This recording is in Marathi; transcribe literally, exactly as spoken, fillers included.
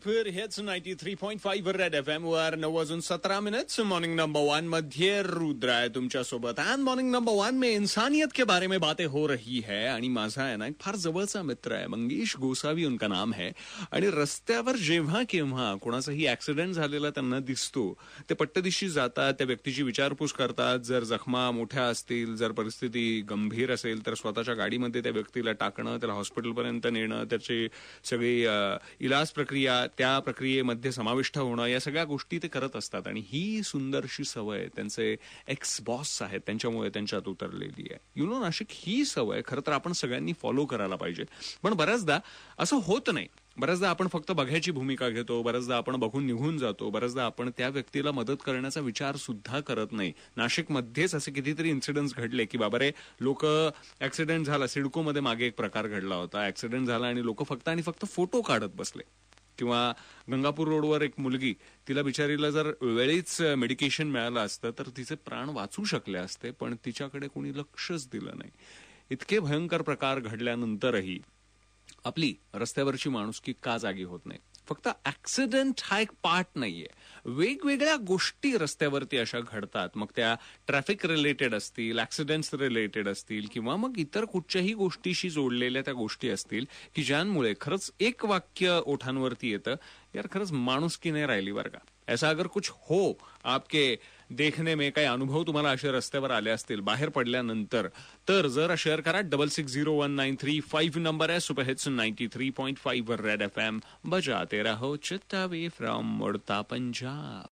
फिर हेच ninety three point five red F M वर नऊ वाजून सतरा मिनिट्स मॉर्निंग नंबर वन मध्ये रुद्र आहे तुमच्या सोबत. अँड मॉर्निंग नंबर वन में इंसानियत के बारे में बातें हो रही है. आणि माझा आहे ना एक फार जवळचा मित्र आहे, मंगेश गोसावी उनका नाम है. आणि रस्त्यावर जेव्हा केव्हा कोणाचाही ऍक्सिडेंट झालेला त्यांना दिसतो, ते पट्टदिशी जातात, त्या व्यक्तीची विचारपूस करतात. जर जखमा मोठ्या असतील, जर परिस्थिती गंभीर असेल तर स्वतःच्या गाडीमध्ये त्या व्यक्तीला टाकणं, त्याला हॉस्पिटलपर्यंत नेणं, त्याची सगळी इलाज प्रक्रिया, त्या प्रक्रियेमध्ये समाविष्ट होणं, या सगळ्या गोष्टी ते करत असतात. आणि ही सुंदरशी सवय त्यांचे एक्स बॉस आहेत त्यांच्यामुळे त्यांच्यात उतरलेली आहे. यु नो नाशिक, ही सवय खरं तर आपण सगळ्यांनी फॉलो करायला पाहिजे. पण बऱ्याचदा असं होत नाही. बऱ्याचदा आपण फक्त बघायची भूमिका घेतो, बऱ्याचदा आपण बघून निघून जातो, बऱ्याचदा आपण त्या व्यक्तीला मदत करण्याचा विचार सुद्धा करत नाही. नाशिकमध्येच असे कितीतरी इन्सिडेंट्स घडले की बाबा रे, लोक ऍक्सिडेंट झाला, सिडकोमध्ये मागे एक प्रकार घडला होता, ऍक्सिडेंट झाला आणि लोक फक्त आणि फक्त फोटो काढत बसले. किंवा गंगापूर रोडवर एक मुलगी, तिला बिचारीला जर वेळीच मेडिकेशन मिळालं असतं तर तिचे प्राण वाचू शकले असते, पण तिच्याकडे कोणी लक्षच दिलं नाही. इतके भयंकर प्रकार घडल्यानंतरही आपली रस्त्यावरची माणुसकी का जागी होत नाही? फक्त ऍक्सिडेंट हा एक पार्ट नाहीये, वेगवेगळ्या गोष्टी रस्त्यावरती अशा घडतात. मग त्या ट्रॅफिक रिलेटेड असतील, ऍक्सिडेंट्स रिलेटेड असतील, किंवा मग इतर कुठच्याही गोष्टीशी जोडलेल्या त्या गोष्टी असतील की ज्यांमुळे खरंच एक वाक्य ओठांवरती येतं, यार खरंच माणुसकी नाही राहिली बरं का. ऐसा अगर कुछ हो आपके देखने में, काही अनुभव तुम्हाला असे रस्त्यावर आले असतील बाहेर पडल्यानंतर, तर जरा शेअर करा. Double six zero one nine three five number आहे. Super hits ninety three point five red F M बजाते रहो चित्ता वे फ्रॉम उड़ता पंजाब.